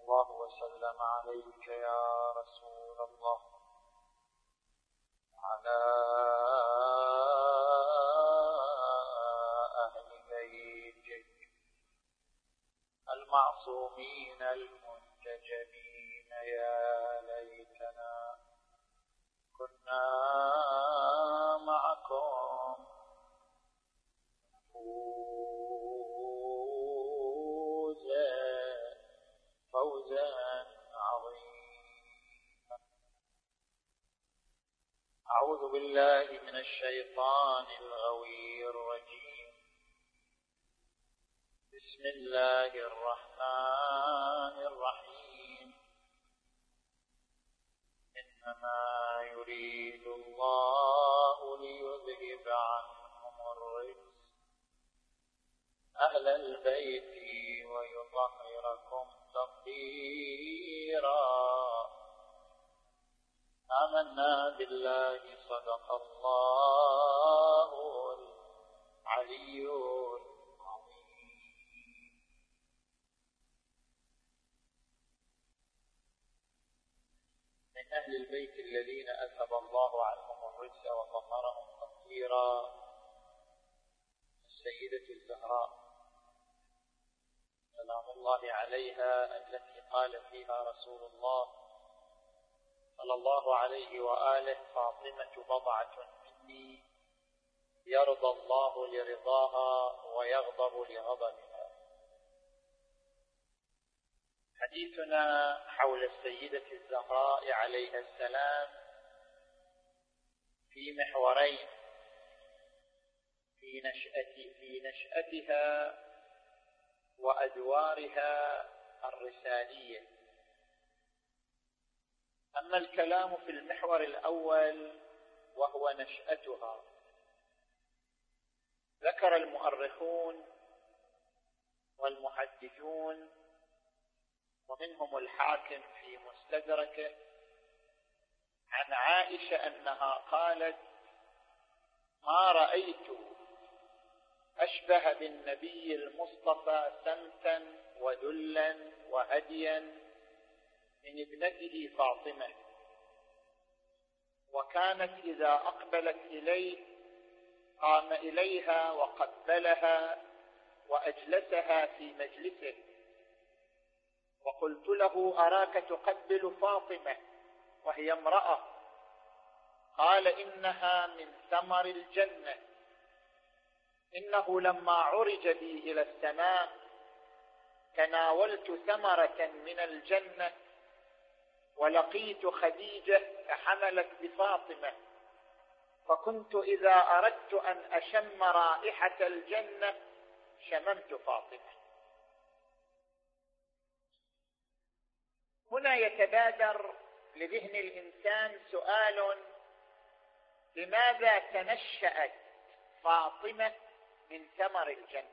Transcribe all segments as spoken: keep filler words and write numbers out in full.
الله وسلم عليك يا رسول الله على أهل بيتك المعصومين المنتجبين. يا ليتنا كنا معكم فوزا فوزا عظيما. أعوذ بالله من الشيطان الغوي الرجيم. بسم الله الرحمن الرحيم. إنما يريد الله ليذهب عنكم الرجس أهل البيت ويطهركم تطهيرا. آمنا بالله صدق الله العلي العظيم. من أهل البيت الذين أذهب الله عنهم الرجس وطهرهم تطهيرا السيدة الزهراء سلام الله عليها، التي قال فيها رسول الله صلى الله عليه وآله: فاطمة بضعة مني يرضى الله لرضاها ويغضب لغضبها. حديثنا حول السيدة الزهراء عليها السلام في محورين: في نشأة في نشأتها وأدوارها الرسالية. أما الكلام في المحور الأول وهو نشأتها، ذكر المؤرخون والمحدثون ومنهم الحاكم في مستدركه عن عائشة أنها قالت: ما رأيت أشبه بالنبي المصطفى سمتا ودلا وهديا من ابنته فاطمة، وكانت إذا أقبلت إليه قام إليها وقبلها وأجلسها في مجلسه، وقلت له: أراك تقبل فاطمة وهي امرأة؟ قال: إنها من ثمر الجنة، إنه لما عرج بي إلى السماء تناولت ثمرة من الجنة ولقيت خديجة فحملت بفاطمة، فكنت إذا أردت أن أشم رائحة الجنة شممت فاطمة. هنا يتبادر لذهن الإنسان سؤال: لماذا تنشأت فاطمة من ثمر الجنة؟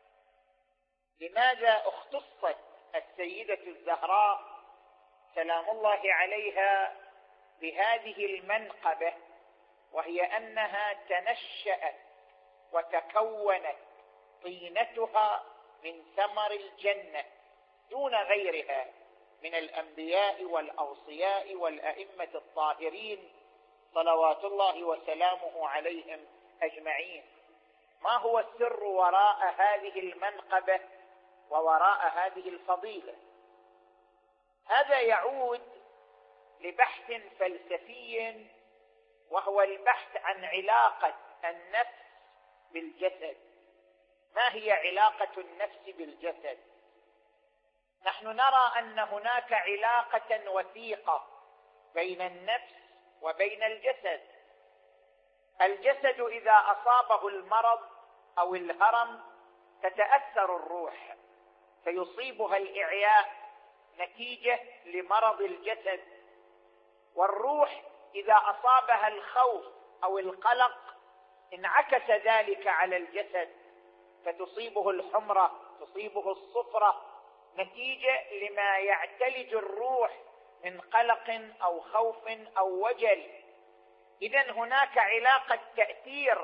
لماذا اختصت السيدة الزهراء سلام الله عليها بهذه المنقبة، وهي أنها تنشأت وتكونت طينتها من ثمر الجنة دون غيرها من الأنبياء والأوصياء والأئمة الطاهرين صلوات الله وسلامه عليهم أجمعين؟ ما هو السر وراء هذه المنقبة ووراء هذه الفضيلة؟ هذا يعود لبحث فلسفي، وهو البحث عن علاقة النفس بالجسد. ما هي علاقة النفس بالجسد؟ نحن نرى أن هناك علاقة وثيقة بين النفس وبين الجسد. الجسد إذا أصابه المرض أو الهرم تتأثر الروح، فيصيبها الإعياء نتيجة لمرض الجسد، والروح إذا أصابها الخوف أو القلق انعكس ذلك على الجسد، فتصيبه الحمرة، تصيبه الصفرة، نتيجة لما يعتلج الروح من قلق أو خوف أو وجل. إذن هناك علاقة تأثير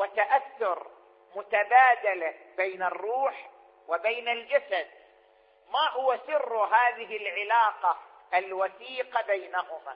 وتأثر متبادلة بين الروح وبين الجسد. ما هو سر هذه العلاقة الوثيقة بينهما؟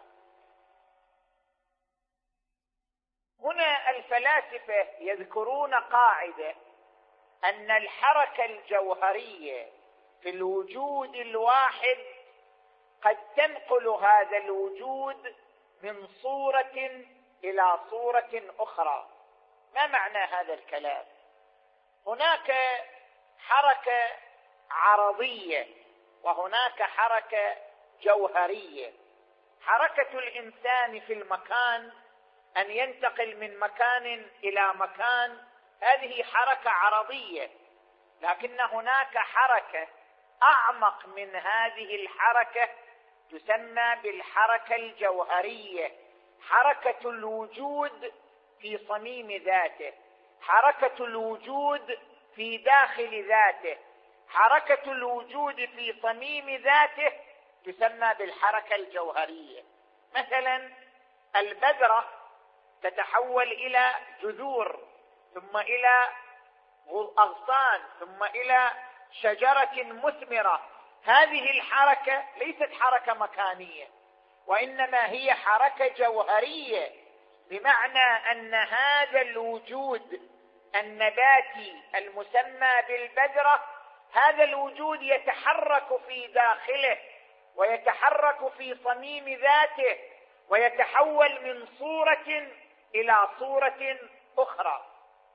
هنا الفلاسفة يذكرون قاعدة أن الحركة الجوهرية في الوجود الواحد قد تنقل هذا الوجود من صورة إلى صورة أخرى. ما معنى هذا الكلام؟ هناك حركة عرضية وهناك حركة جوهرية. حركة الإنسان في المكان، أن ينتقل من مكان إلى مكان، هذه حركة عرضية، لكن هناك حركة أعمق من هذه الحركة تسمى بالحركة الجوهرية، حركة الوجود في صميم ذاته، حركة الوجود في داخل ذاته، حركة الوجود في صميم ذاته تسمى بالحركة الجوهرية. مثلا البذرة تتحول إلى جذور، ثم إلى أغصان، ثم إلى شجرة مثمرة. هذه الحركة ليست حركة مكانية، وإنما هي حركة جوهرية، بمعنى أن هذا الوجود النباتي المسمى بالبذرة، هذا الوجود يتحرك في داخله ويتحرك في صميم ذاته ويتحول من صورة إلى صورة أخرى.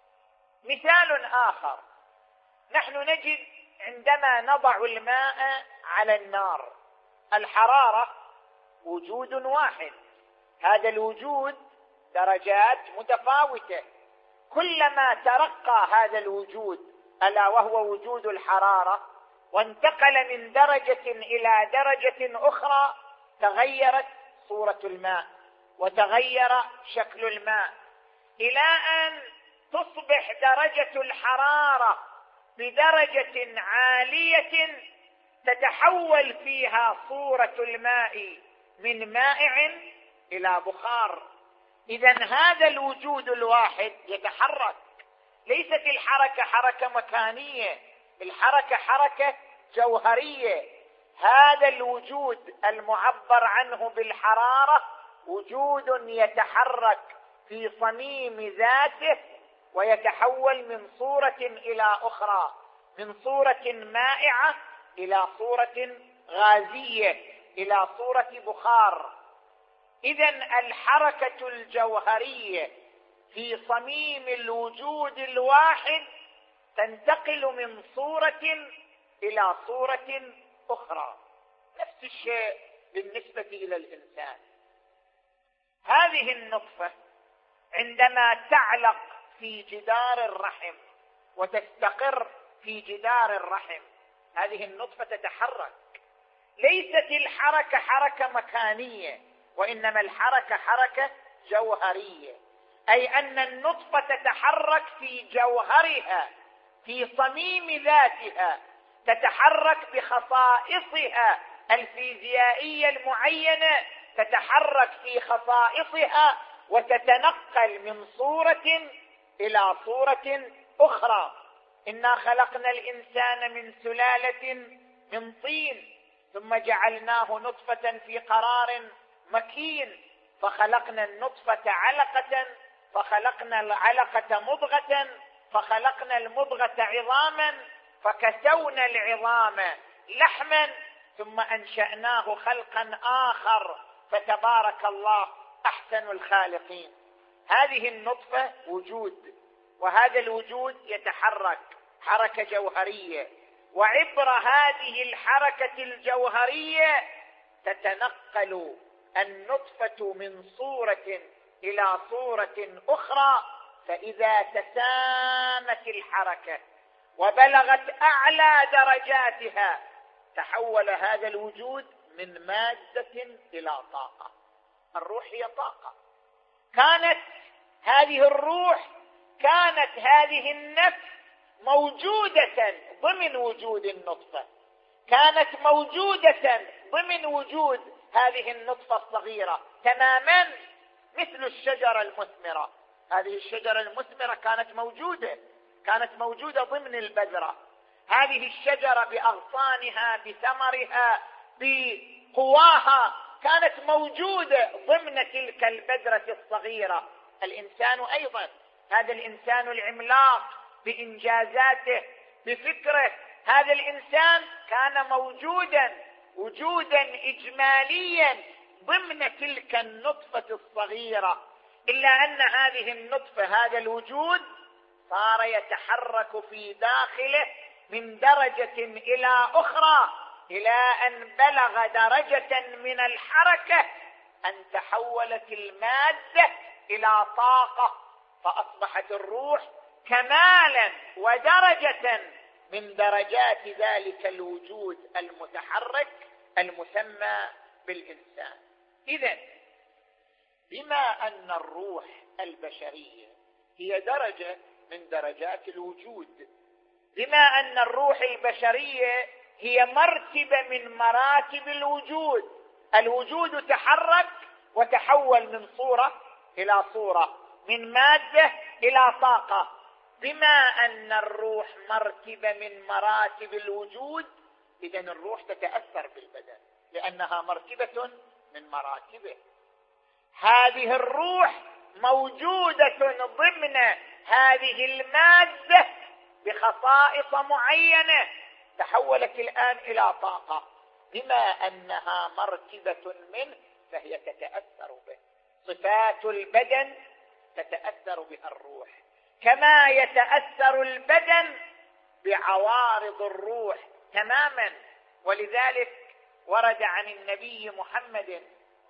مثال آخر، نحن نجد عندما نضع الماء على النار، الحرارة وجود واحد، هذا الوجود درجات متفاوتة، كلما ترقى هذا الوجود ألا وهو وجود الحرارة وانتقل من درجة إلى درجة أخرى تغيرت صورة الماء وتغير شكل الماء، إلى أن تصبح درجة الحرارة بدرجة عالية تتحول فيها صورة الماء من مائع إلى بخار. إذن هذا الوجود الواحد يتحرك، ليست الحركة حركة مكانية، الحركة حركة جوهرية. هذا الوجود المعبر عنه بالحرارة وجود يتحرك في صميم ذاته ويتحول من صورة إلى أخرى، من صورة مائعة إلى صورة غازية إلى صورة بخار. إذن الحركة الجوهرية في صميم الوجود الواحد تنتقل من صورة إلى صورة أخرى. نفس الشيء بالنسبة إلى الإنسان. هذه النطفة عندما تعلق في جدار الرحم وتستقر في جدار الرحم، هذه النطفة تتحرك، ليست الحركة حركة مكانية، وإنما الحركة حركة جوهرية، أي أن النطفة تتحرك في جوهرها في صميم ذاتها، تتحرك بخصائصها الفيزيائية المعينة، تتحرك في خصائصها وتتنقل من صورة إلى صورة أخرى. إنا خلقنا الإنسان من سلالة من طين ثم جعلناه نطفة في قرار مكين، فخلقنا النطفة علقة، فخلقنا العلقة مضغة، فخلقنا المضغة عظاما، فكسونا العظام لحما، ثم أنشأناه خلقا آخر، فتبارك الله أحسن الخالقين. هذه النطفة وجود، وهذا الوجود يتحرك حركة جوهرية، وعبر هذه الحركة الجوهرية تتنقل النطفة من صورة إلى صورة أخرى. فإذا تسامت الحركة وبلغت أعلى درجاتها تحول هذا الوجود من مادة إلى طاقة. الروح هي طاقة. كانت هذه الروح، كانت هذه النفس موجودة ضمن وجود النطفة، كانت موجودة ضمن وجود هذه النطفة الصغيرة تماما، مثل الشجرة المثمرة. هذه الشجرة المثمرة كانت موجودة، كانت موجودة ضمن البذرة. هذه الشجرة بأغصانها بثمرها بقواها كانت موجودة ضمن تلك البذرة الصغيرة. الإنسان أيضا، هذا الإنسان العملاق بإنجازاته بفكره، هذا الإنسان كان موجودا وجودا إجماليا ضمن تلك النطفة الصغيرة، إلا أن هذه النطفة، هذا الوجود صار يتحرك في داخله من درجة إلى أخرى، إلى أن بلغ درجة من الحركة أن تحولت المادة إلى طاقة، فأصبحت الروح كمالا ودرجة من درجات ذلك الوجود المتحرك المسمى بالإنسان. إذن بما أن الروح البشرية هي درجة من درجات الوجود، بما أن الروح البشرية هي مرتبة من مراتب الوجود، الوجود تحرك وتحول من صورة إلى صورة، من مادة إلى طاقة. بما أن الروح مرتبة من مراتب الوجود، إذن الروح تتأثر بالبدن لأنها مرتبة من مراتبه. هذه الروح موجودة ضمن هذه المادة بخصائص معينة، تحولت الآن إلى طاقة. بما أنها مرتبة منه فهي تتأثر به. صفات البدن تتأثر بها الروح، كما يتأثر البدن بعوارض الروح تماما. ولذلك ورد عن النبي محمد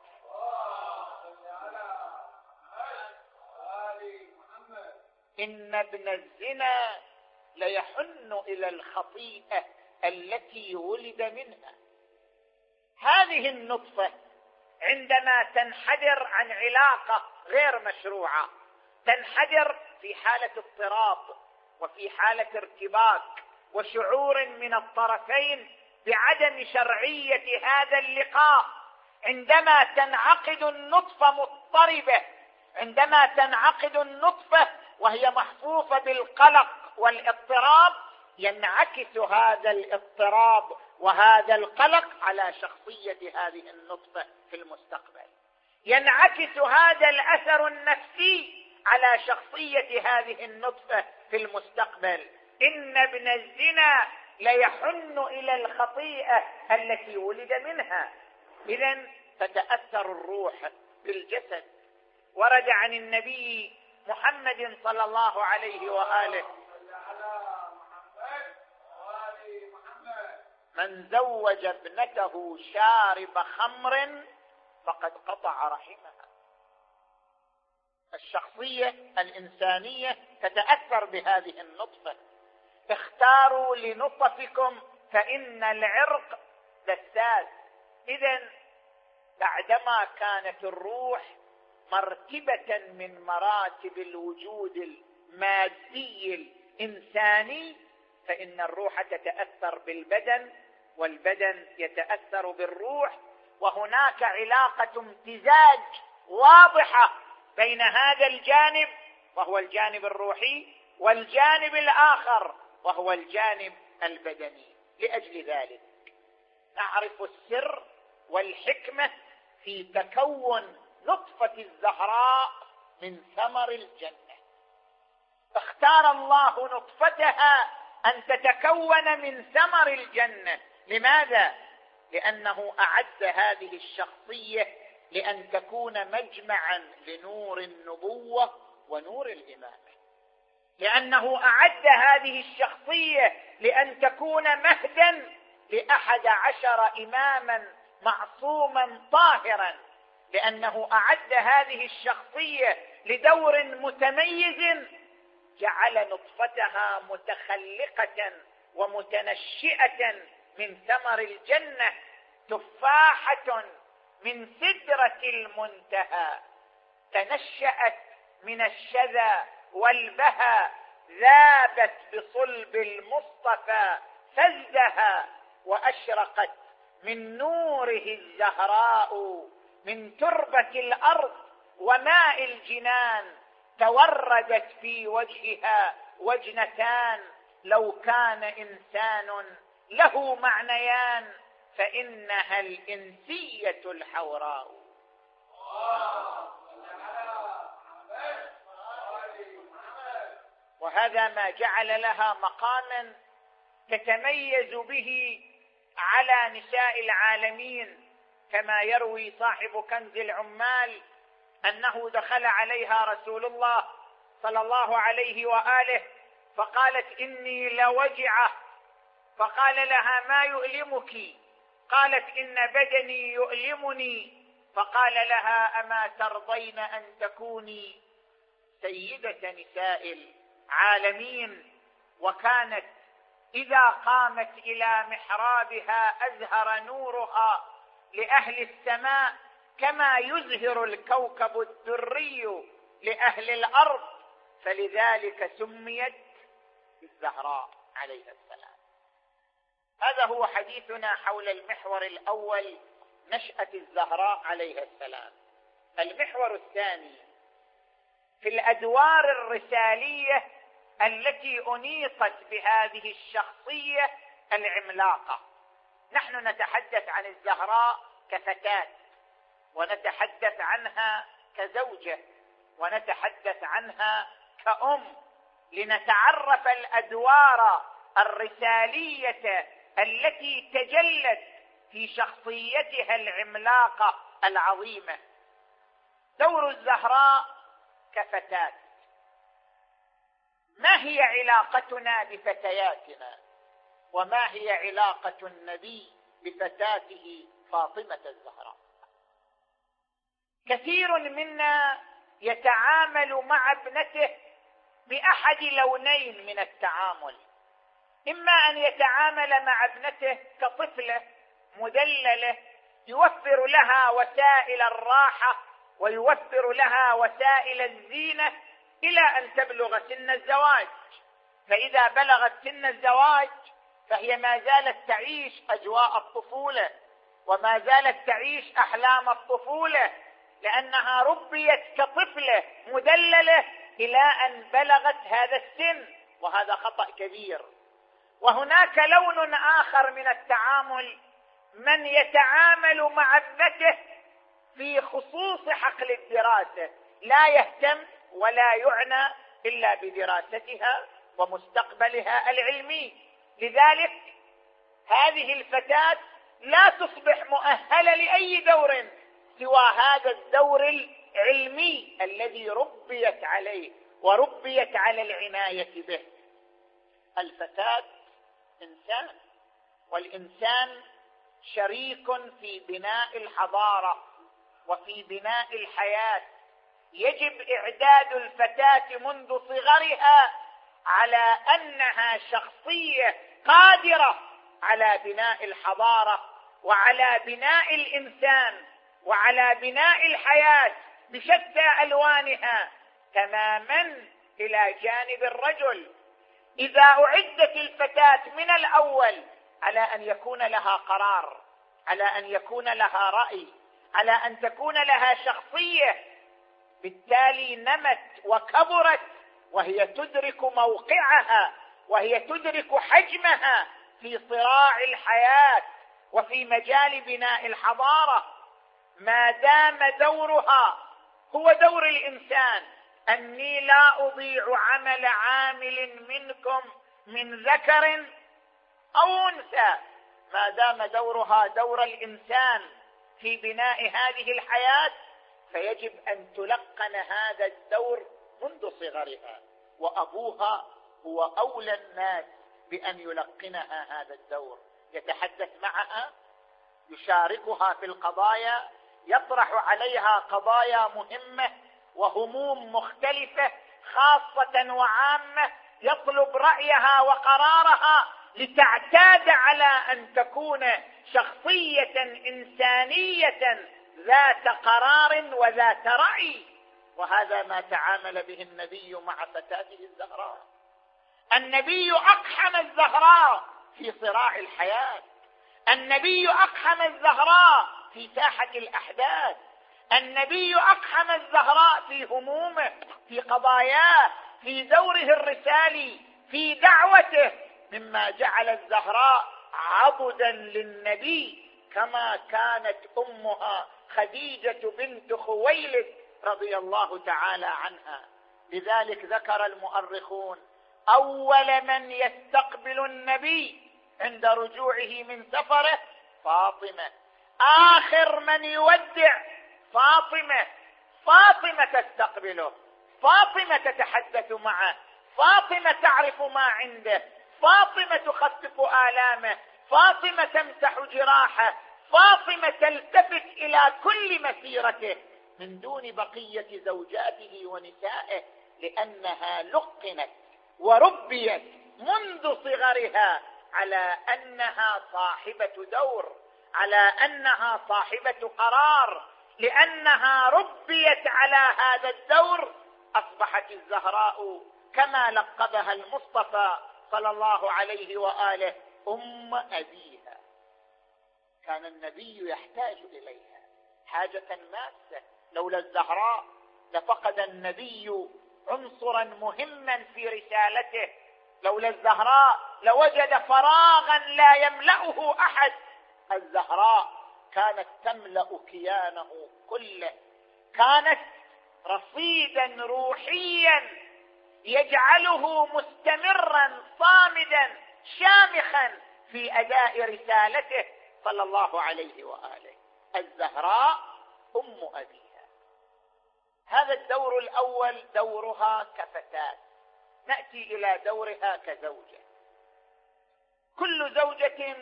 إن ابن الزنا ليحن إلى الخطيئة التي ولد منها. هذه النطفة عندما تنحدر عن علاقة غير مشروعة، تنحدر في حالة اضطراب وفي حالة ارتباك وشعور من الطرفين بعدم شرعية هذا اللقاء. عندما تنعقد النطفة مضطربة، عندما تنعقد النطفة وهي محفوفة بالقلق والاضطراب، ينعكس هذا الاضطراب وهذا القلق على شخصية هذه النطفة في المستقبل، ينعكس هذا الأثر النفسي على شخصية هذه النطفة في المستقبل. إن ابن الزنا ليحن إلى الخطيئة التي ولد منها. إذن تتأثر الروح بالجسد. ورد عن النبي محمد صلى الله عليه وآله من زوج ابنته شارب خمر فقد قطع رحمها. الشخصية الإنسانية تتأثر بهذه النطفة. اختاروا لنطفكم فإن العرق دساس. إذن بعدما كانت الروح مرتبة من مراتب الوجود المادي الإنساني، فإن الروح تتأثر بالبدن والبدن يتأثر بالروح، وهناك علاقة امتزاج واضحة بين هذا الجانب وهو الجانب الروحي والجانب الآخر وهو الجانب البدني. لأجل ذلك نعرف السر والحكمة في تكون نطفة الزهراء من ثمر الجنة. اختار الله نطفتها أن تتكون من ثمر الجنة. لماذا؟ لأنه أعد هذه الشخصية لأن تكون مجمعا لنور النبوة ونور الإمامة، لأنه أعد هذه الشخصية لأن تكون مهدا لأحد عشر إماما معصوما طاهرا، لأنه أعد هذه الشخصية لدور متميز جعل نطفتها متخلقة ومتنشئة من ثمر الجنة، تفاحة من سدرة المنتهى، تنشأت من الشذا والبهى، ذابت بصلب المصطفى فزها، وأشرقت من نوره الزهراء من تربة الأرض وماء الجنان، توردت في وجهها وجنتان لو كان إنسان له معنيان فإنها الإنسية الحوراء. وهذا ما جعل لها مقاما تتميز به على نساء العالمين، كما يروي صاحب كنز العمال أنه دخل عليها رسول الله صلى الله عليه وآله فقالت إني لوجعة، فقال لها ما يؤلمك؟ قالت إن بدني يؤلمني. فقال لها أما ترضين أن تكوني سيدة نساء العالمين؟ وكانت إذا قامت إلى محرابها أزهر نورها لأهل السماء كما يزهر الكوكب الدري لأهل الأرض، فلذلك سميت بالزهراء عليها السلام. هذا هو حديثنا حول المحور الأول، نشأة الزهراء عليها السلام. المحور الثاني في الأدوار الرسالية التي أنيطت بهذه الشخصية العملاقة. نحن نتحدث عن الزهراء كفتاة، ونتحدث عنها كزوجة، ونتحدث عنها كأم، لنتعرف الأدوار الرسالية التي تجلت في شخصيتها العملاقة العظيمة. دور الزهراء كفتاة. ما هي علاقتنا بفتياتنا؟ وما هي علاقة النبي بفتاته فاطمة الزهراء؟ كثير منا يتعامل مع ابنته بأحد لونين من التعامل: إما أن يتعامل مع ابنته كطفلة مدللة يوفر لها وسائل الراحة ويوفر لها وسائل الزينة إلى أن تبلغ سن الزواج، فإذا بلغت سن الزواج فهي ما زالت تعيش أجواء الطفولة وما زالت تعيش أحلام الطفولة، لأنها ربيت كطفلة مدللة إلى أن بلغت هذا السن، وهذا خطأ كبير. وهناك لون آخر من التعامل، من يتعامل مع ابنته في خصوص حقل الدراسة، لا يهتم ولا يعنى إلا بدراستها ومستقبلها العلمي. لذلك هذه الفتاة لا تصبح مؤهلة لأي دور سوى هذا الدور العلمي الذي ربيت عليه وربيت على العناية به. الفتاة إنسان، والإنسان شريك في بناء الحضارة وفي بناء الحياة. يجب إعداد الفتاة منذ صغرها على أنها شخصية قادرة على بناء الحضارة وعلى بناء الإنسان وعلى بناء الحياة بشتى ألوانها، تماما إلى جانب الرجل. إذا أعدت الفتاة من الأول على أن يكون لها قرار، على أن يكون لها رأي، على أن تكون لها شخصية، بالتالي نمت وكبرت وهي تدرك موقعها وهي تدرك حجمها في صراع الحياة وفي مجال بناء الحضارة. ما دام دورها هو دور الإنسان، أني لا أضيع عمل عامل منكم من ذكر أو أنثى، ما دام دورها دور الإنسان في بناء هذه الحياة فيجب أن تلقن هذا الدور منذ صغرها، وأبوها هو أولى الناس بأن يلقنها هذا الدور. يتحدث معها، يشاركها في القضايا، يطرح عليها قضايا مهمة وهموم مختلفة خاصة وعامة، يطلب رأيها وقرارها لتعتاد على أن تكون شخصية إنسانية ذات قرار وذات رأي. وهذا ما تعامل به النبي مع فتاته الزهراء. النبي أقحم الزهراء في صراع الحياة، النبي أقحم الزهراء في ساحة الأحداث، النبي أقحم الزهراء في همومه، في قضاياه، في دوره الرسالي، في دعوته مما جعل الزهراء عضدا للنبي، كما كانت أمها خديجة بنت خويلد رضي الله تعالى عنها. لذلك ذكر المؤرخون أول من يستقبل النبي عند رجوعه من سفره فاطمة، آخر من يودع فاطمة. فاطمة تستقبله، فاطمة تتحدث معه، فاطمة تعرف ما عنده، فاطمة تخفف آلامه، فاطمة تمسح جراحه، فاطمة تلتفت إلى كل مسيرته من دون بقية زوجاته ونسائه، لأنها لقنت وربيت منذ صغرها على أنها صاحبة دور، على أنها صاحبة قرار. لأنها ربيت على هذا الدور أصبحت الزهراء كما لقبها المصطفى صلى الله عليه وآله أم أبيها. كان النبي يحتاج إليها حاجة ماسة، لولا الزهراء لفقد النبي عنصرا مهما في رسالته، لولا الزهراء لوجد فراغا لا يملأه أحد. الزهراء كانت تملأ كيانه كله، كانت رصيدا روحيا يجعله مستمرا صامدا شامخا في أداء رسالته صلى الله عليه وآله. الزهراء أم أبيها. هذا الدور الأول دورها كفتاة. نأتي إلى دورها كزوجة. كل زوجة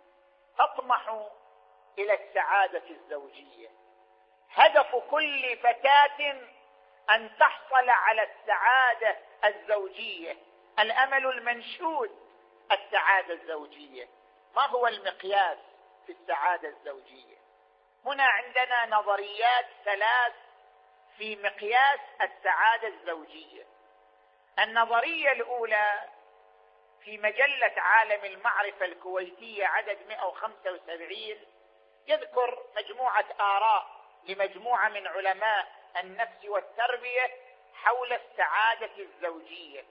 تطمح إلى السعادة الزوجية. هدف كل فتاة أن تحصل على السعادة الزوجية، الأمل المنشود السعادة الزوجية. ما هو المقياس في السعادة الزوجية؟ هنا عندنا نظريات ثلاث في مقياس السعادة الزوجية. النظرية الأولى في مجلة عالم المعرفة الكويتية عدد مئة وخمسة وسبعين، يذكر مجموعة آراء لمجموعة من علماء النفس والتربية حول السعادة الزوجية.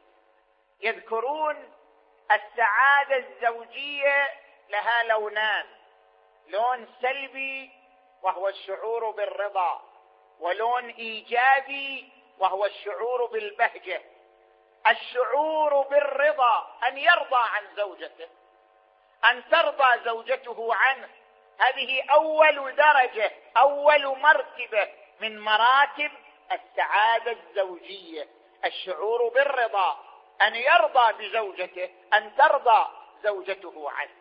يذكرون السعادة الزوجية لها لونان: لون سلبي وهو الشعور بالرضا، ولون إيجابي وهو الشعور بالبهجة. الشعور بالرضا أن يرضى عن زوجته، أن ترضى زوجته عنه، هذه أول درجة، أول مرتبة من مراتب السعادة الزوجية، الشعور بالرضا، أن يرضى بزوجته، أن ترضى زوجته عنه.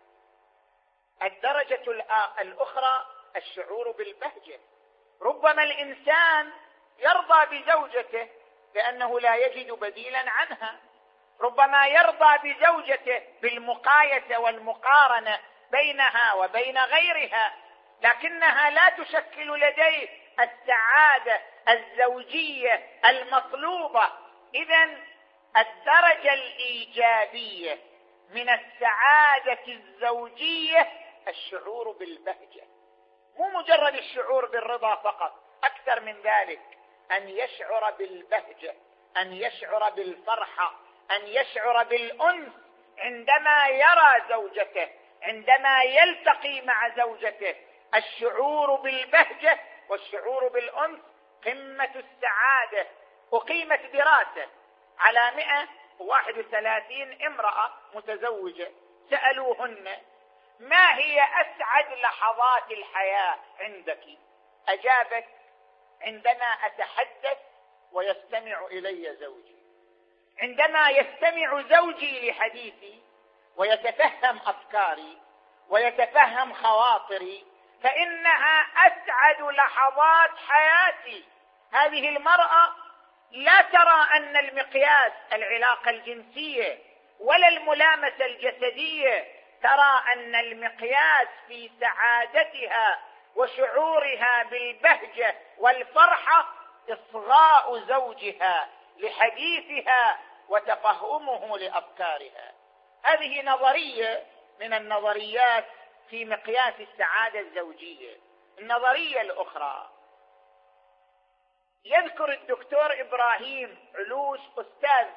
الدرجة الأخرى الشعور بالبهجة. ربما الإنسان يرضى بزوجته لأنه لا يجد بديلا عنها، ربما يرضى بزوجته بالمقايسة والمقارنة بينها وبين غيرها، لكنها لا تشكل لديه السعادة الزوجية المطلوبة. إذن الدرجة الإيجابية من السعادة الزوجية الشعور بالبهجة، مو مجرد الشعور بالرضا فقط، أكثر من ذلك، أن يشعر بالبهجة، أن يشعر بالفرحة، أن يشعر بالأنس عندما يرى زوجته، عندما يلتقي مع زوجته. الشعور بالبهجة والشعور بالأنس قمة السعادة. أقيمت دراسة على مئة وواحد وثلاثين امرأة متزوجة، سألوهن: ما هي أسعد لحظات الحياة عندك؟ أجابت: عندما أتحدث ويستمع إلي زوجي، عندما يستمع زوجي لحديثي ويتفهم أفكاري ويتفهم خواطري، فإنها أسعد لحظات حياتي. هذه المرأة لا ترى أن المقياس العلاقة الجنسية ولا الملامسة الجسدية، ترى أن المقياس في سعادتها وشعورها بالبهجة والفرحة إصغاء زوجها لحديثها وتفهمه لأفكارها. هذه نظرية من النظريات في مقياس السعادة الزوجية. النظرية الأخرى يذكر الدكتور إبراهيم علوش أستاذ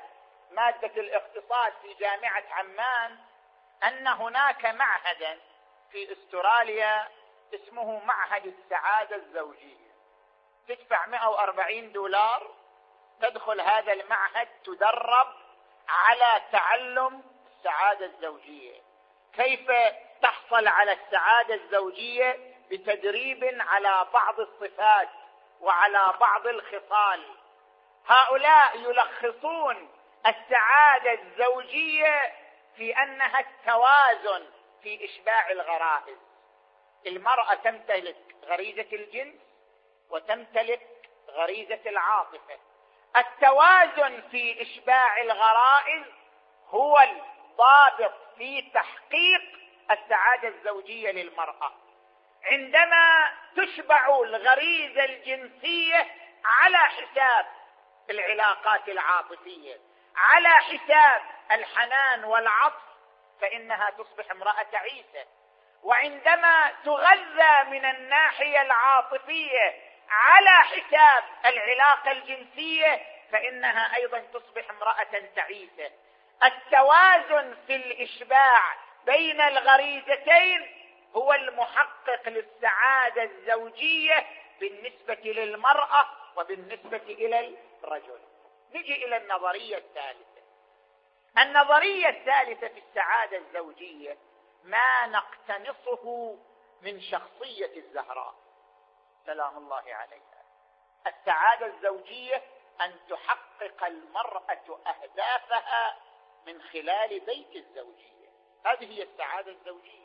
مادة الاقتصاد في جامعة عمان أن هناك معهدا في أستراليا اسمه معهد السعادة الزوجية. تدفع مئة وأربعين دولار، تدخل هذا المعهد، تدرب على تعلم السعادة الزوجية، كيف تحصل على السعادة الزوجية بتدريب على بعض الصفات وعلى بعض الخصال. هؤلاء يلخصون السعادة الزوجية في أنها التوازن في إشباع الغرائز. المرأة تمتلك غريزة الجنس وتمتلك غريزة العاطفة. التوازن في إشباع الغرائز هو الضابط في تحقيق السعادة الزوجية للمرأة. عندما تشبع الغريزة الجنسية على حساب العلاقات العاطفية، على حساب الحنان والعطف، فإنها تصبح امرأة تعيسة. وعندما تغذى من الناحية العاطفية على حساب العلاقة الجنسية، فإنها أيضا تصبح امرأة تعيسة. التوازن في الإشباع بين الغريزتين هو المحقق للسعادة الزوجية بالنسبة للمرأة وبالنسبة إلى الرجل. نجي إلى النظرية الثالثة. النظرية الثالثة في السعادة الزوجية ما نقتنصه من شخصية الزهراء سلام الله عليها. السعادة الزوجية أن تحقق المرأة أهدافها من خلال بيت الزوجية. هذه هي السعادة الزوجية.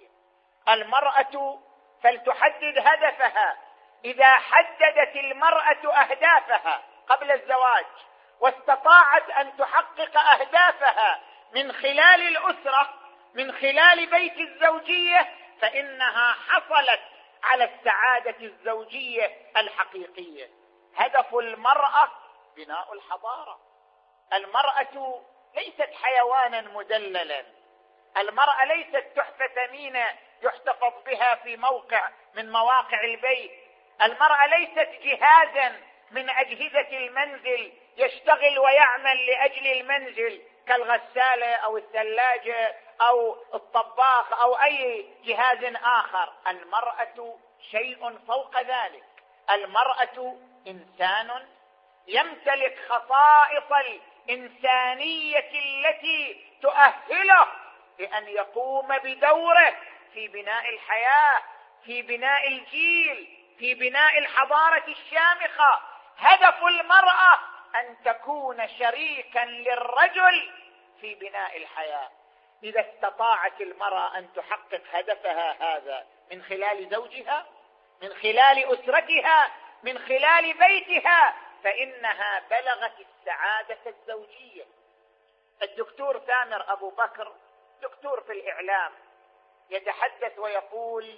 المرأة فلتحدد هدفها. إذا حددت المرأة أهدافها قبل الزواج واستطاعت أن تحقق أهدافها من خلال الأسرة، من خلال بيت الزوجية، فإنها حصلت على السعادة الزوجية الحقيقية. هدف المرأة بناء الحضارة. المرأة ليست حيوانا مدللا. المرأة ليست تحفة ثمينة يحتفظ بها في موقع من مواقع البيت. المرأة ليست جهازا من أجهزة المنزل يشتغل ويعمل لأجل المنزل كالغسالة أو الثلاجة أو الطباخ أو أي جهاز آخر. المرأة شيء فوق ذلك. المرأة إنسان يمتلك خصائص الإنسانية التي تؤهله لأن يقوم بدوره في بناء الحياة، في بناء الجيل، في بناء الحضارة الشامخة. هدف المرأة أن تكون شريكا للرجل في بناء الحياة. إذا استطاعت المرأة أن تحقق هدفها هذا من خلال زوجها، من خلال أسرتها، من خلال بيتها، فإنها بلغت السعادة الزوجية. الدكتور ثامر أبو بكر دكتور في الإعلام يتحدث ويقول: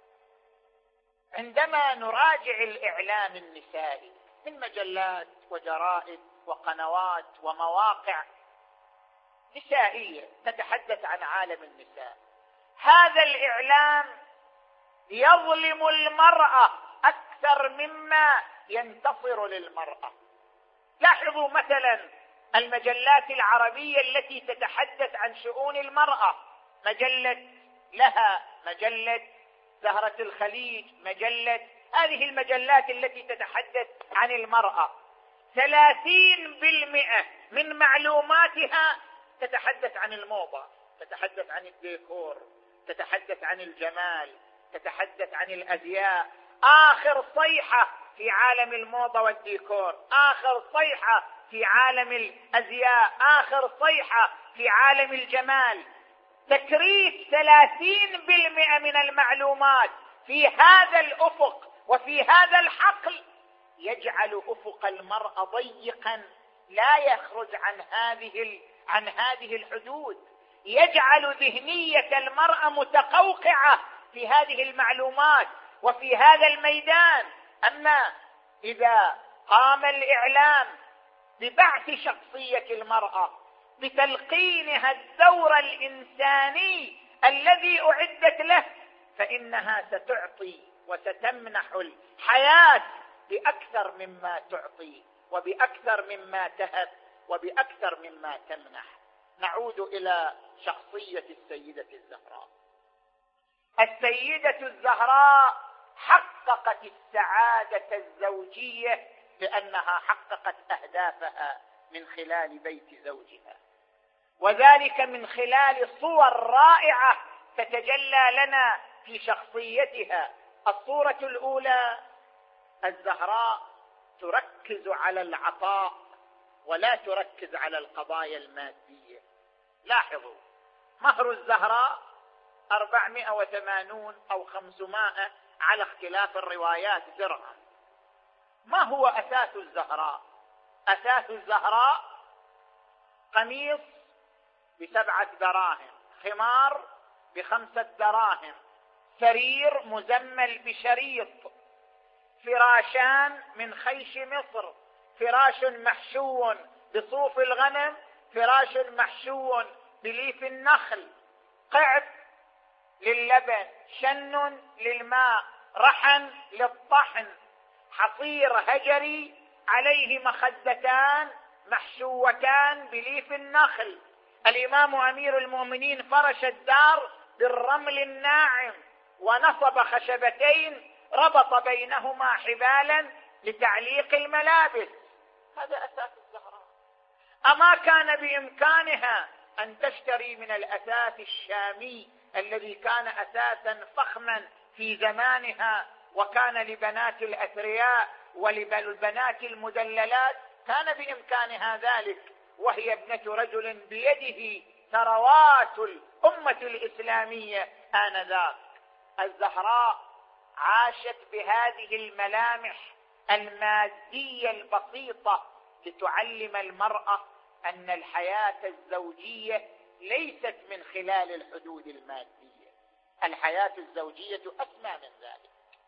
عندما نراجع الإعلام النسائي من مجلات وجرائد وقنوات ومواقع نسائية تتحدث عن عالم النساء، هذا الإعلام يظلم المرأة أكثر مما ينتصر للمرأة. لاحظوا مثلا المجلات العربية التي تتحدث عن شؤون المرأة، مجلة لها، مجلة زهرة الخليج، مجلة، هذه المجلات التي تتحدث عن المرأة ثلاثين بالمئة من معلوماتها تتحدث عن الموضة، تتحدث عن الديكور، تتحدث عن الجمال، تتحدث عن الأزياء. آخر صيحة في عالم الموضة والديكور، آخر صيحة في عالم الأزياء، آخر صيحة في عالم الجمال. تكريس ثلاثين بالمئة من المعلومات في هذا الأفق وفي هذا الحقل يجعل أفق المرأة ضيقا لا يخرج عن هذه عن هذه الحدود، يجعل ذهنية المرأة متقوقعة في هذه المعلومات وفي هذا الميدان. أما إذا قام الإعلام ببعث شخصية المرأة، بتلقينها الدور الإنساني الذي أعدت له، فإنها ستعطي وستمنح الحياة بأكثر مما تعطي وبأكثر مما تهب وبأكثر مما تمنح. نعود إلى شخصية السيدة الزهراء. السيدة الزهراء حققت السعادة الزوجية لأنها حققت أهدافها من خلال بيت زوجها، وذلك من خلال صور رائعة تتجلى لنا في شخصيتها. الصورة الأولى: الزهراء تركز على العطاء ولا تركز على القضايا المادية. لاحظوا، مهر الزهراء أربعمائة وثمانون أو خمسمائة على اختلاف الروايات درهم. ما هو أثاث الزهراء؟ أثاث الزهراء قميص بسبعة دراهم، خمار بخمسة دراهم، سرير مزمل بشريط، فراشان من خيش مصر، فراش محشو بصوف الغنم، فراش محشو بليف النخل، قعب للبن، شن للماء، رحن للطحن، حصير هجري عليه مخدتان محشوتان بليف النخل. الإمام أمير المؤمنين فرش الدار بالرمل الناعم ونصب خشبتين ربط بينهما حبالا لتعليق الملابس. هذا أساس الزهراء. أما كان بإمكانها أن تشتري من الأثاث الشامي الذي كان أثاثا فخما في زمانها، وكان لبنات الأثرياء وللبنات المدللات، كان بإمكانها ذلك، وهي ابنة رجل بيده ثروات الأمة الإسلامية آنذاك. الزهراء عاشت بهذه الملامح المادية البسيطة لتعلم المرأة أن الحياة الزوجية ليست من خلال الحدود المادية. الحياة الزوجية أسمى من ذلك،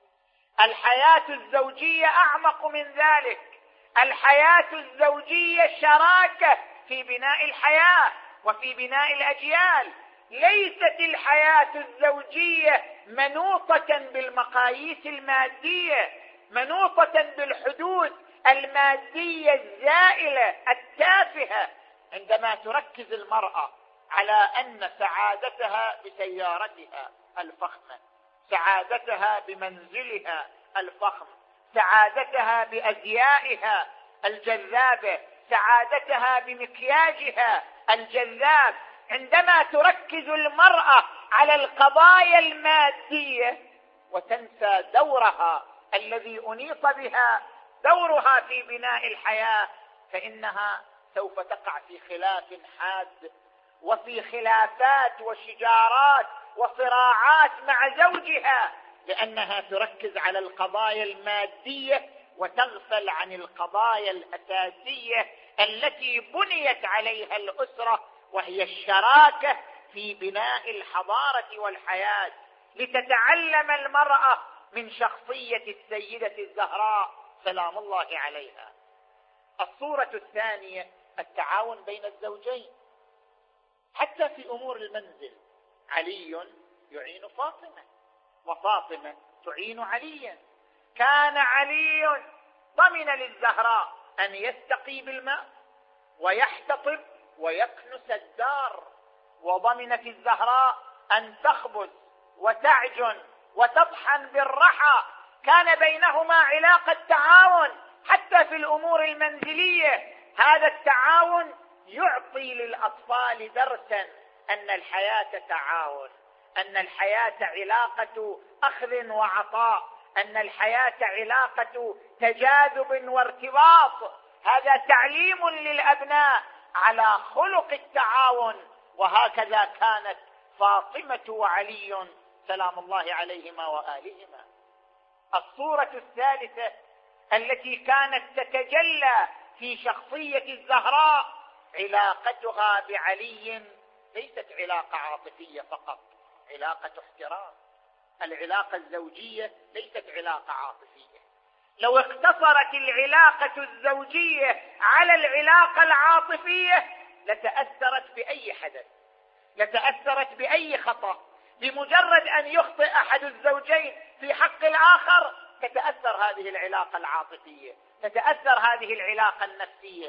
الحياة الزوجية أعمق من ذلك. الحياة الزوجية شراكة في بناء الحياة وفي بناء الأجيال. ليست الحياة الزوجية منوطة بالمقاييس المادية، منوطة بالحدود المادية الزائلة التافهة. عندما تركز المرأة على أن سعادتها بسيارتها الفخمة، سعادتها بمنزلها الفخم، سعادتها بأزيائها الجذابة، سعادتها بمكياجها الجذاب، عندما تركز المرأة على القضايا المادية وتنسى دورها الذي أنيط بها، دورها في بناء الحياة، فإنها سوف تقع في خلاف حاد وفي خلافات وشجارات وصراعات مع زوجها، لأنها تركز على القضايا المادية وتغفل عن القضايا الأساسية التي بنيت عليها الأسرة، وهي الشراكة في بناء الحضارة والحياة. لتتعلم المرأة من شخصية السيدة الزهراء سلام الله عليها. الصورة الثانية: التعاون بين الزوجين. حتى في أمور المنزل علي يعين فاطمة وفاطمة تعين عليا. كان علي ضمن للزهراء أن يستقي بالماء ويحتطب ويكنس الدار، وضمنت الزهراء أن تخبز وتعجن وتطحن بالرحى. كان بينهما علاقة تعاون حتى في الأمور المنزلية. هذا التعاون يعطي للأطفال درسا أن الحياة تعاون، أن الحياة علاقة أخذ وعطاء، أن الحياة علاقة تجاذب وارتباط. هذا تعليم للأبناء على خلق التعاون. وهكذا كانت فاطمة وعلي سلام الله عليهما وآلهما. الصورة الثالثة التي كانت تتجلى في شخصية الزهراء: علاقتها بعلي ليست علاقة عاطفية فقط، علاقة احترام. العلاقة الزوجية ليست علاقة عاطفية. لو اقتصرت العلاقة الزوجية على العلاقة العاطفية لتأثرت بأي حدث، لتأثرت بأي خطأ. بمجرد أن يخطئ أحد الزوجين في حق الآخر تتأثر هذه العلاقة العاطفية، تتأثر هذه العلاقة النفسية.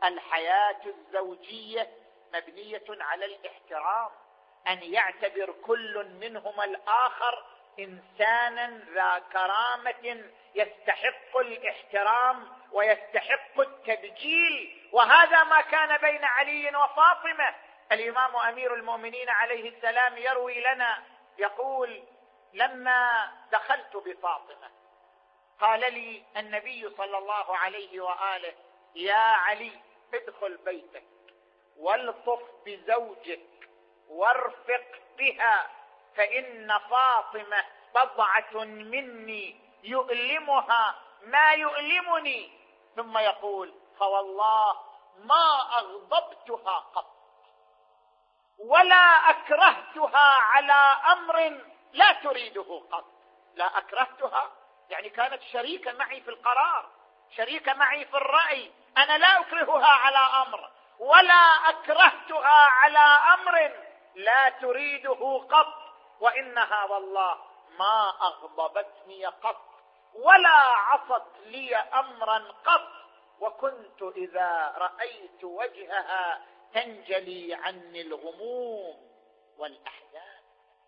الحياة الزوجية مبنية على الاحترام، أن يعتبر كل منهما الآخر إنسانا ذا كرامة يستحق الاحترام ويستحق التبجيل. وهذا ما كان بين علي وفاطمة. الإمام أمير المؤمنين عليه السلام يروي لنا يقول: لما دخلت بفاطمة قال لي النبي صلى الله عليه وآله: يا علي، ادخل بيتك والطف بزوجك وارفق بها، فإن فاطمة بضعة مني يؤلمها ما يؤلمني. ثم يقول: فوالله ما أغضبتها قط ولا أكرهتها على أمر لا تريده قط. لا أكرهتها يعني كانت شريكة معي في القرار، شريكة معي في الرأي، أنا لا أكرهها على أمر، ولا أكرهتها على أمر لا تريده قط، وإنها والله ما أغضبتني قط ولا عصت لي أمرا قط، وكنت إذا رأيت وجهها تنجلي عني الغموم والأحزان.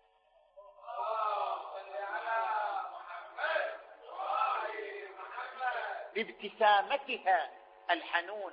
بابتسامتها الحنون،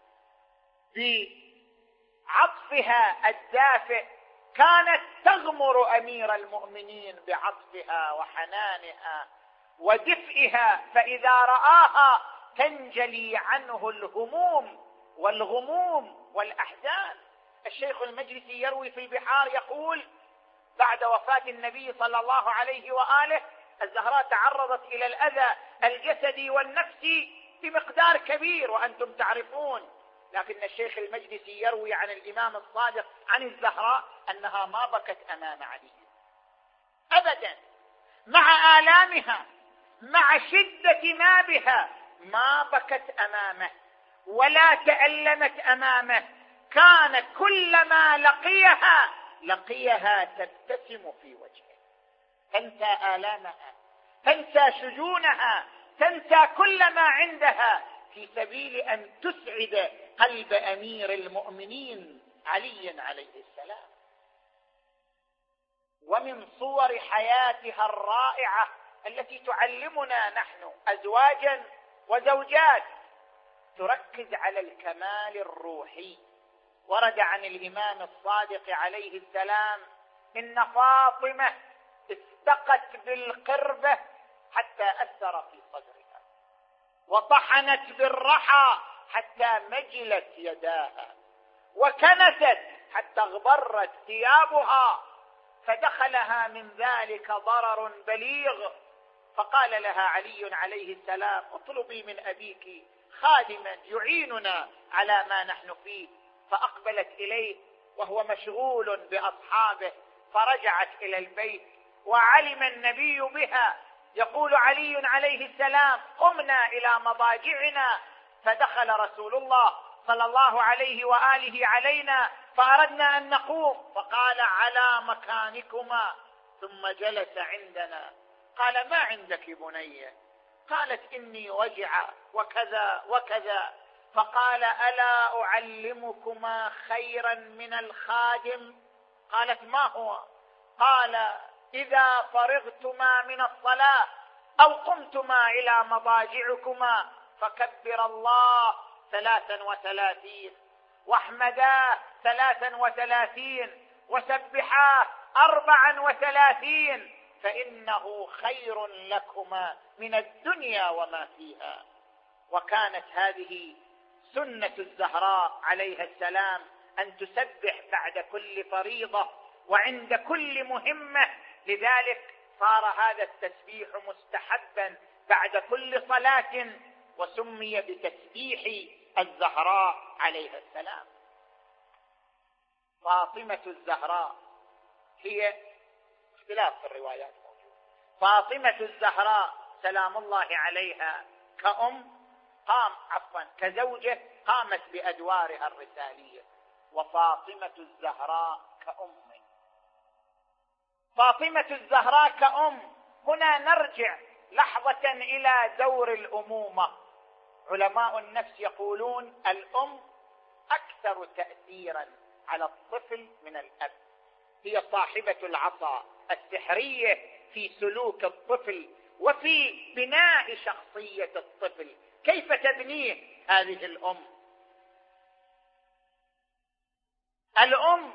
بعطفها الدافئ، كانت تغمر أمير المؤمنين بعطفها وحنانها ودفئها، فإذا رآها تنجلي عنه الهموم والغموم والأحزان. الشيخ المجلسي يروي في البحار يقول: بعد وفاة النبي صلى الله عليه وآله الزهراء تعرضت إلى الأذى الجسدي والنفسي بمقدار كبير وأنتم تعرفون، لكن الشيخ المجلسي يروي عن الإمام الصادق عن الزهراء أنها ما بكت أمام علي أبدا، مع آلامها، مع شدة ما بها، ما بكت أمامه ولا تألمت أمامه. كان كلما لقيها لقيها تبتسم في وجهه، تنسى آلامها، تنسى شجونها، تنسى كل ما عندها في سبيل أن تسعد قلب أمير المؤمنين علي عليه السلام. ومن صور حياتها الرائعة التي تعلمنا نحن أزواجا وزوجات، تركز على الكمال الروحي. ورد عن الإمام الصادق عليه السلام: إن فاطمة استقت بالقربة حتى أثر في صدرها، وطحنت بالرحى حتى مجلت يداها، وكنست حتى اغبرت ثيابها، فدخلها من ذلك ضرر بليغ. فقال لها علي عليه السلام: اطلبي من أبيك خادما يعيننا على ما نحن فيه. فأقبلت إليه وهو مشغول بأصحابه، فرجعت إلى البيت وعلم النبي بها. يقول علي عليه السلام: قمنا إلى مضاجعنا، فدخل رسول الله صلى الله عليه وآله علينا فأردنا أن نقوم، فقال: على مكانكما، ثم جلس عندنا. قال: ما عندك بنية؟ قالت: إني وجع وكذا وكذا. فقال: ألا أعلمكما خيرا من الخادم؟ قالت: ما هو؟ قال: إذا فرغتما من الصلاة أو قمتما إلى مضاجعكما فكبر الله ثلاثا وثلاثين، واحمداه ثلاثا وثلاثين، وسبحاه أربعا وثلاثين، فإنه خير لكما من الدنيا وما فيها. وكانت هذه سنة الزهراء عليها السلام، أن تسبح بعد كل فريضة وعند كل مهمة. لذلك صار هذا التسبيح مستحبا بعد كل صلاة، وسمي بتسبيح الزهراء عليها السلام. فاطمة الزهراء هي اختلاف في الروايات موجود. فاطمة الزهراء سلام الله عليها كأم قام عفوا كزوجة قامت بأدوارها الرسالية، وفاطمة الزهراء كأم. فاطمة الزهراء كأم، هنا نرجع لحظة إلى دور الأمومة. علماء النفس يقولون الأم أكثر تأثيرا على الطفل من الأب. هي صاحبة العصا السحرية في سلوك الطفل وفي بناء شخصية الطفل. كيف تبنيه هذه الأم؟ الأم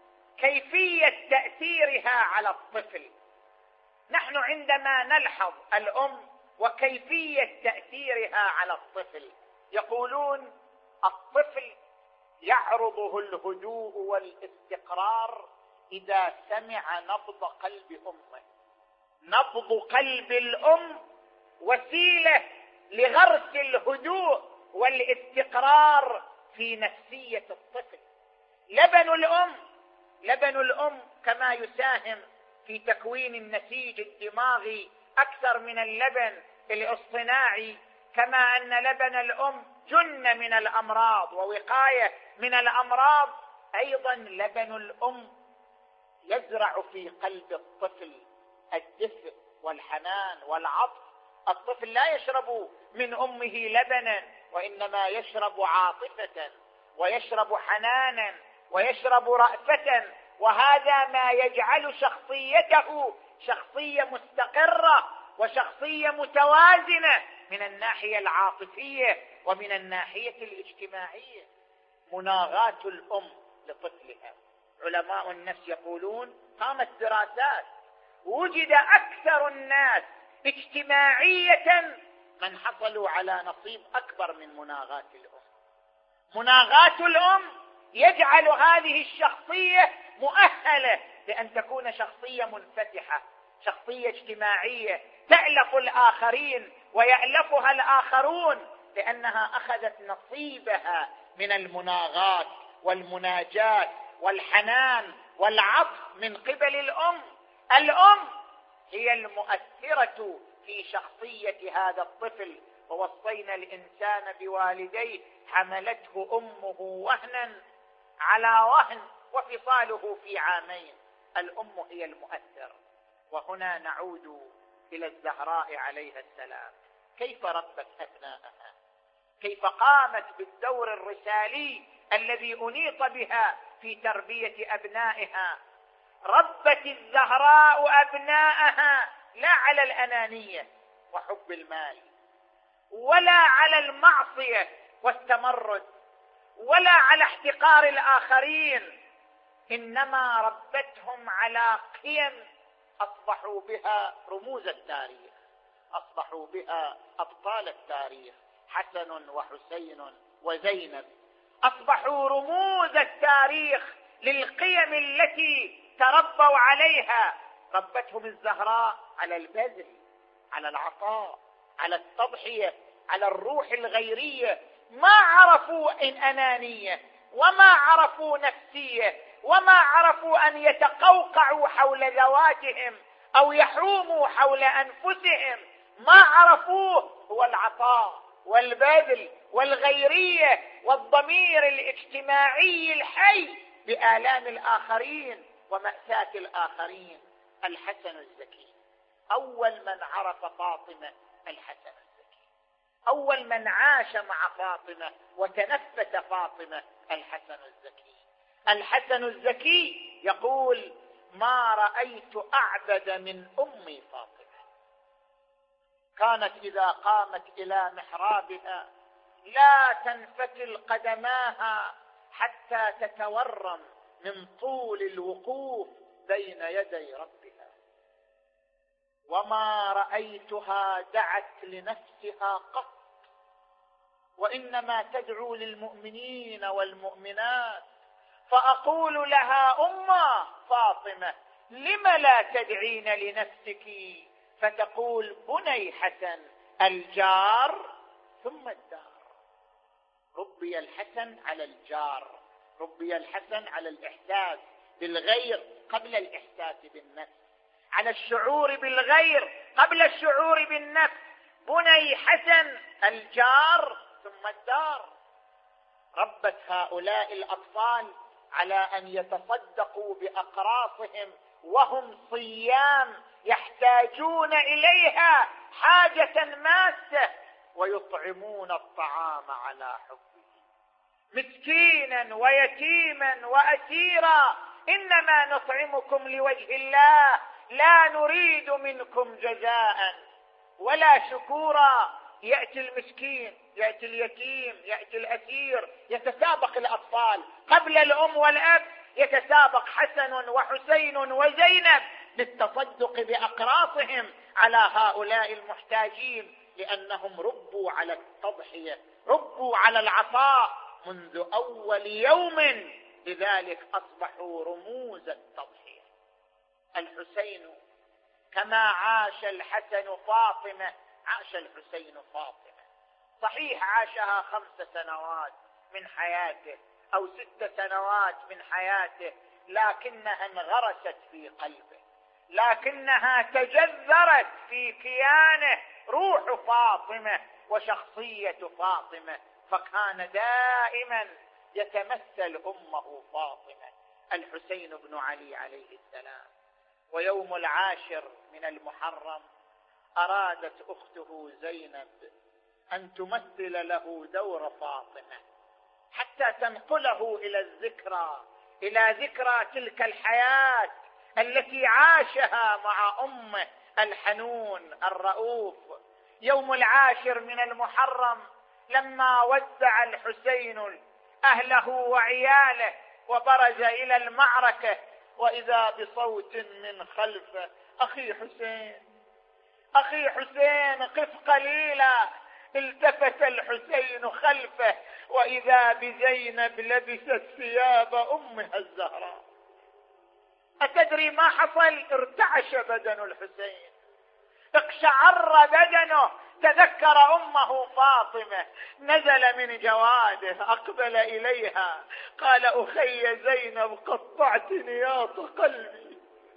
كيفية تأثيرها على الطفل. نحن عندما نلحظ الأم وكيفية تأثيرها على الطفل، يقولون الطفل يعرضه الهدوء والاستقرار إذا سمع نبض قلب أمه. نبض قلب الأم وسيلة لغرس الهدوء والاستقرار في نفسية الطفل. لبن الأم لبن الأم كما يساهم في تكوين النسيج الدماغي أكثر من اللبن الاصطناعي، كما أن لبن الأم جنة من الأمراض ووقاية من الأمراض، أيضا لبن الأم يزرع في قلب الطفل الدفء والحنان والعطف. الطفل لا يشرب من أمه لبنا، وإنما يشرب عاطفة ويشرب حنانا ويشرب رأفة، وهذا ما يجعل شخصيته شخصية مستقرة وشخصية متوازنة من الناحية العاطفية ومن الناحية الاجتماعية. مناغاة الأم لطفلها، علماء النفس يقولون قامت دراسات وجد أكثر الناس اجتماعية من حصلوا على نصيب أكبر من مناغاة الأم. مناغاة الأم يجعل هذه الشخصية مؤهلة لأن تكون شخصية منفتحة، شخصية اجتماعية تألف الآخرين ويألفها الآخرون، لأنها أخذت نصيبها من المناغاة والمناجاة والحنان والعطف من قبل الأم. الأم هي المؤثرة في شخصية هذا الطفل. ووصينا الإنسان بوالديه حملته أمه وهنا على وهن وفصاله في عامين. الأم هي المؤثر. وهنا نعود إلى الزهراء عليها السلام. كيف ربت أبنائها؟ كيف قامت بالدور الرسالي الذي أنيط بها في تربية أبنائها؟ ربت الزهراء أبنائها لا على الأنانية وحب المال، ولا على المعصية والتمرد، ولا على احتقار الآخرين، إنما ربتهم على قيم أصبحوا بها رموز التاريخ، أصبحوا بها أبطال التاريخ. حسن وحسين وزينب أصبحوا رموز التاريخ للقيم التي تربوا عليها. ربتهم الزهراء على البذل، على العطاء، على التضحية، على الروح الغيرية. ما عرفوا إن أنانية، وما عرفوا نفسية، وما عرفوا أن يتقوقعوا حول ذواتهم أو يحوموا حول أنفسهم. ما عرفوه هو العطاء والبذل والغيرية والضمير الاجتماعي الحي بآلام الآخرين ومأساة الآخرين. الحسن الزكي أول من عرف فاطمة، الحسن الزكي أول من عاش مع فاطمة وتنفس فاطمة، الحسن الزكي. الحسن الزكي يقول: ما رأيت أعبد من أمي فاطمة. كانت إذا قامت إلى محرابها لا تنفتل قدماها حتى تتورم من طول الوقوف بين يدي ربها. وما رأيتها دعت لنفسها قط، وإنما تدعو للمؤمنين والمؤمنات. فأقول لها: أمه فاطمة، لم لا تدعين لنفسك؟ فتقول: بني حسن، الجار ثم الدار. ربي الحسن على الجار، ربي الحسن على الإحساس بالغير قبل الإحساس بالنفس، على الشعور بالغير قبل الشعور بالنفس. بني حسن، الجار ثم الدار. ربت هؤلاء الأطفال على أن يتصدقوا بأقراصهم وهم صيام يحتاجون إليها حاجة ماسة، ويطعمون الطعام على حبه. مسكينا ويتيما وأسيرا إنما نطعمكم لوجه الله لا نريد منكم جزاء ولا شكورا. يأتي المسكين، يأتي اليتيم، يأتي الأسير، يتسابق الأطفال قبل الأم والأب، يتسابق حسن وحسين وزينب للتصدق بأقراصهم على هؤلاء المحتاجين، لأنهم ربوا على التضحية، ربوا على العطاء منذ أول يوم، لذلك أصبحوا رموز التضحية. الحسين كما عاش الحسن فاطمة عاش الحسين فاطمة. صحيح عاشها خمس سنوات من حياته أو ست سنوات من حياته، لكنها انغرست في قلبه، لكنها تجذرت في كيانه روح فاطمة وشخصية فاطمة، فكان دائما يتمثل أمه فاطمة. الحسين بن علي عليه السلام، ويوم العاشر من المحرم أرادت أخته زينب أن تمثل له دور فاطمة حتى تنقله إلى الذكرى، إلى ذكرى تلك الحياة التي عاشها مع أمه الحنون الرؤوف. يوم العاشر من المحرم لما ودع الحسين أهله وعياله وبرز إلى المعركة، وإذا بصوت من خلفه: أخي حسين، أخي حسين، قف قليلا. التفت الحسين خلفه وإذا بزينب لبست ثياب أمها الزهراء. أتدري ما حصل؟ ارتعش بدن الحسين، اقشعر بدنه، تذكر أمه فاطمة، نزل من جواده أقبل إليها قال: أخي زينب قطعت نياط قلبي،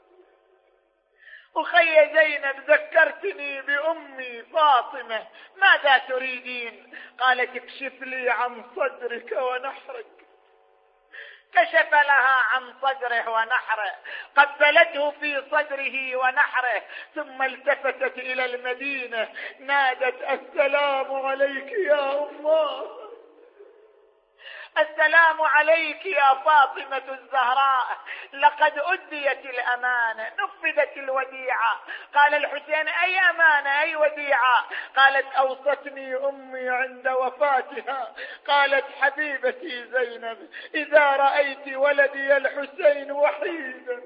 أخي زينب ذكرتني بأمي فاطمة، ماذا تريدين؟ قالت: اكشف لي عن صدرك ونحرك. كشف لها عن صدره ونحره، قبلته في صدره ونحره، ثم التفتت إلى المدينة نادت: السلام عليك يا الله، السلام عليك يا فاطمة الزهراء، لقد أديت الأمانة، نفذت الوديعة. قال الحسين: أي أمانة، أي وديعة؟ قالت: أوصتني أمي عند وفاتها، قالت: حبيبتي زينب، إذا رأيت ولدي الحسين وحيدا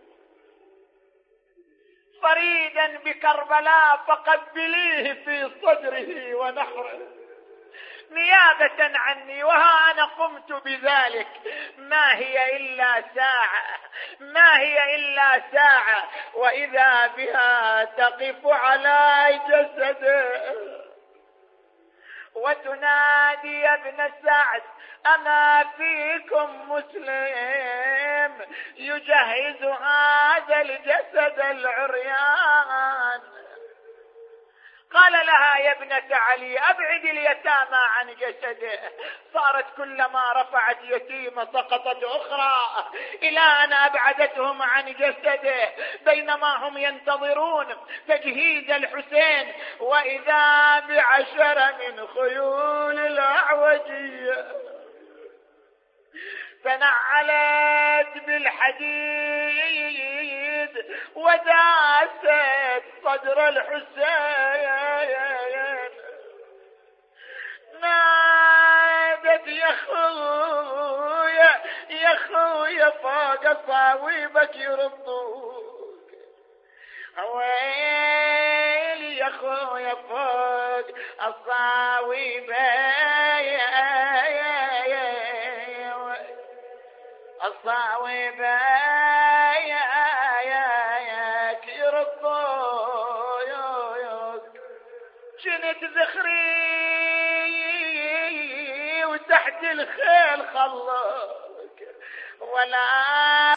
فريدا بكربلاء فقبليه في صدره ونحره نيابة عني، وها أنا قمت بذلك. ما هي إلا ساعة، ما هي إلا ساعة، وإذا بها تقف على جسده وتنادي: يا ابن سعد، أما فيكم مسلم يجهز هذا الجسد العريان؟ قال لها: يا ابنة علي، أبعد اليتامى عن جسده. صارت كلما رفعت يتيمة سقطت أخرى، إلى أن أبعدتهم عن جسده، بينما هم ينتظرون تجهيز الحسين، وإذا بعشر من خيول الأعوجية تنعلت بالحديد وداست صدر الحسين، نادت: يا خويا، يا خويا، فوق صاويبك يرضوك، ويلي يا خويا فوق الصاويبك الصاويبك يرضوك. جنت ذخري وتحت الخيل خلوك، ولا